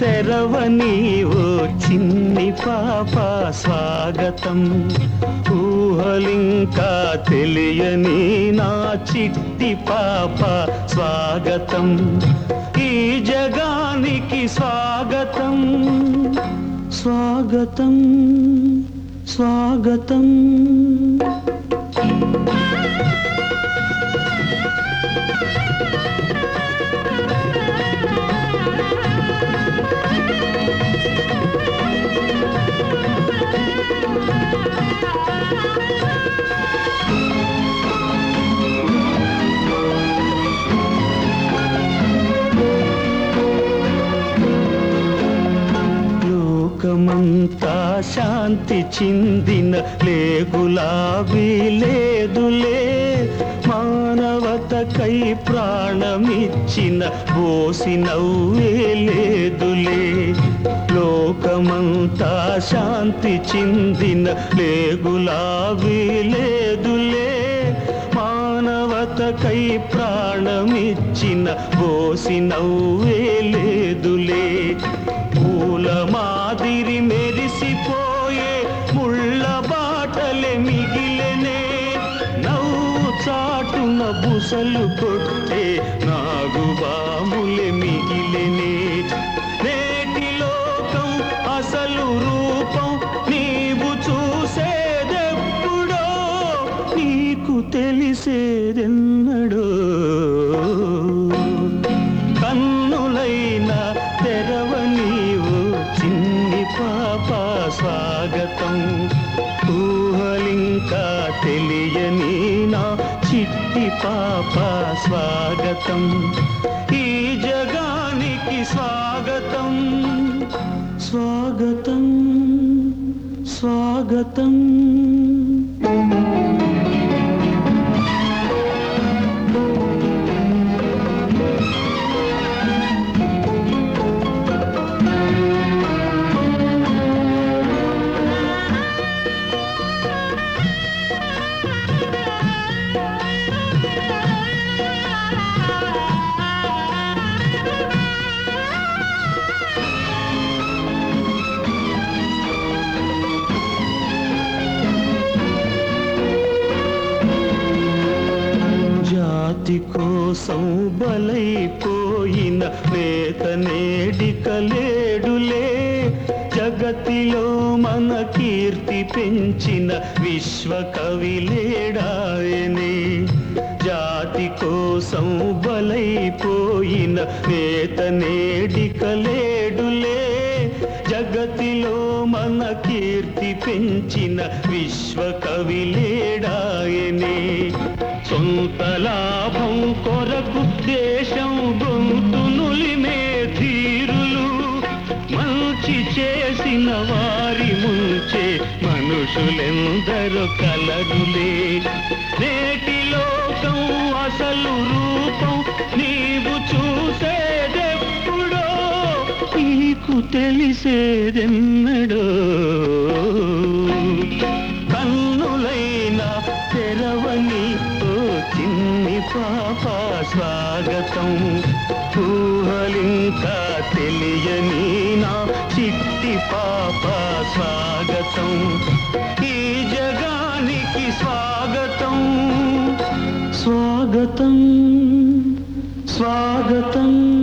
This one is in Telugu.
తెరవని ఓ చిన్ని పాప స్వాగతం. ఊహలింకా తెలియని నా చిట్టి పాప స్వాగతం. ఈ జగానికి స్వాగతం స్వాగతం స్వాగతం. లోకమంతా శాంతి చిందిన లేగులాబీ లేదులే. మానవతకై ప్రాణమిచ్చిన బోసి నవ్వే లేదులే. లోకమంతా శాంతి చిందిన లేగులాబీ లేదులే. మానవతకై ప్రాణమిచ్చిన బోసి నవ్వే లేదులే. పూల మాదిరి మెరిసిపోయే ముళ్ళ బాటలే మిగిలెనే. నవ్వు చాటున బుసలు కొట్టే నాగుబాములే మిగిలెనే. నేటి లోకం అసలు రూపం నీవు చూసేదెప్పుడో, నీకు తెలిసేదెన్నడో. కన్నులైనా తెరవని చిన్ని పాప స్వాగతం. ఊహలింకా తెలియని నా చిట్టి పాప స్వాగతం. ఈ జగానికి స్వాగతం స్వాగతం స్వాగతం. జాతి కోసం బలైపోయిన నేత నేడిక లేడులే. జగతిలో మన కీర్తి పెంచిన విశ్వకవి లేడాయనే. జాతి కోసం బలైపోయిన నేత నేడిక లేడులే. జగతిలో మన కీర్తి పెంచిన విశ్వకవి లేడాయనే. సొంత లాభం కొరకు దేశం గొంతు నులిమే ధీరులు. మంచి చేసిన వారి ముంచే మనుషులెందరో కలరులే. నేటి లోకం అసలు రూపం నీవు చూసేదెప్పుడో, నీకు తెలిసేదెన్నడో. కన్నులైనా తెరవని ఓ చిన్ని పాప స్వాగతం. ఊహలింకా తెలియని నా చిట్టి పాప స్వాగతం. ఈ జగానికి స్వాగతం స్వాగతం స్వాగతం.